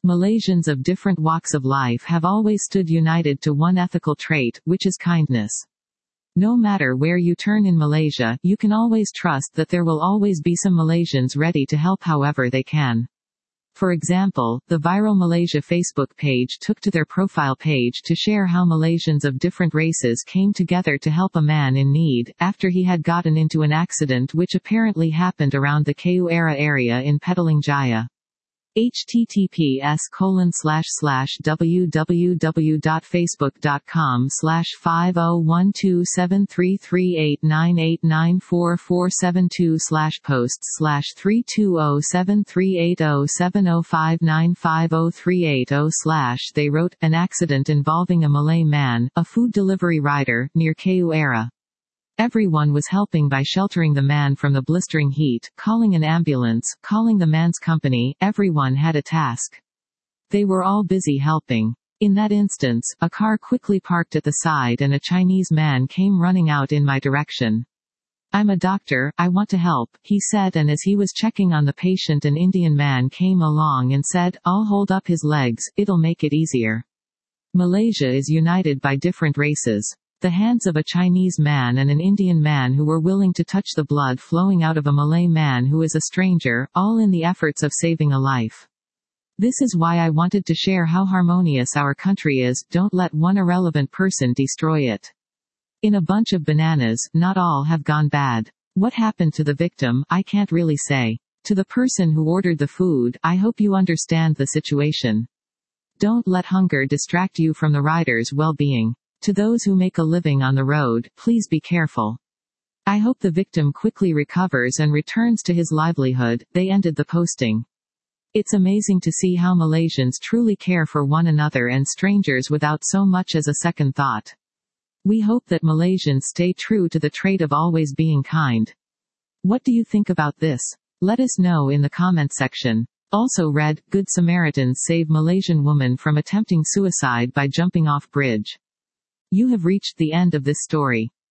Malaysians of different walks of life have always stood united to one ethical trait, which is kindness. No matter where you turn in Malaysia, you can always trust that there will always be some Malaysians ready to help however they can. For example, the Viral Malaysia Facebook page took to their profile page to share how Malaysians of different races came together to help a man in need, after he had gotten into an accident which apparently happened around the KU Era area in Petaling Jaya. https://www.facebook.com/5012738994472/posts/3207389944727/they wrote, an accident involving a Malay man, a food delivery rider, near KU Era. Everyone was helping by sheltering the man from the blistering heat, calling an ambulance, calling the man's company, everyone had a task. They were all busy helping. In that instance, a car quickly parked at the side and a Chinese man came running out in my direction. "I'm a doctor, I want to help," he said, and as he was checking on the patient an Indian man came along and said, "I'll hold up his legs, it'll make it easier." Malaysia is united by different races. The hands of a Chinese man and an Indian man who were willing to touch the blood flowing out of a Malay man who is a stranger, all in the efforts of saving a life. This is why I wanted to share how harmonious our country is. Don't let one irrelevant person destroy it. In a bunch of bananas, not all have gone bad. What happened to the victim, I can't really say. To the person who ordered the food, I hope you understand the situation. Don't let hunger distract you from the rider's well-being. To those who make a living on the road, please be careful. I hope the victim quickly recovers and returns to his livelihood. They ended the posting. It's amazing to see how Malaysians truly care for one another and strangers without so much as a second thought. We hope that Malaysians stay true to the trait of always being kind. What do you think about this? Let us know in the comment section. Also read, Good Samaritans save Malaysian woman from attempting suicide by jumping off bridge. You have reached the end of this story.